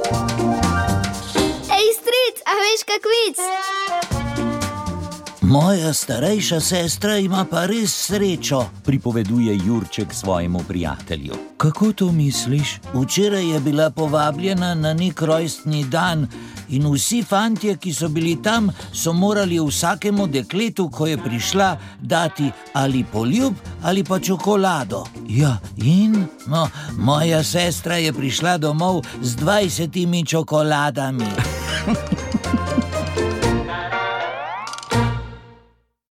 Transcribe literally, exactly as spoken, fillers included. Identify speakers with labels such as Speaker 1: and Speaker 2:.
Speaker 1: Ej, stric, a veš kak vic?
Speaker 2: Moja starejša sestra ima pa res srečo, pripoveduje Jurček svojemu prijatelju. Kako to misliš? Včeraj je bila povabljena na nek rojstni dan in vsi fantje, ki so bili tam, so morali vsakemu dekletu, ko je prišla, dati ali poljub ali pa čokolado. Ja, in? No, moja sestra je prišla domov z dvajsetimi čokoladami.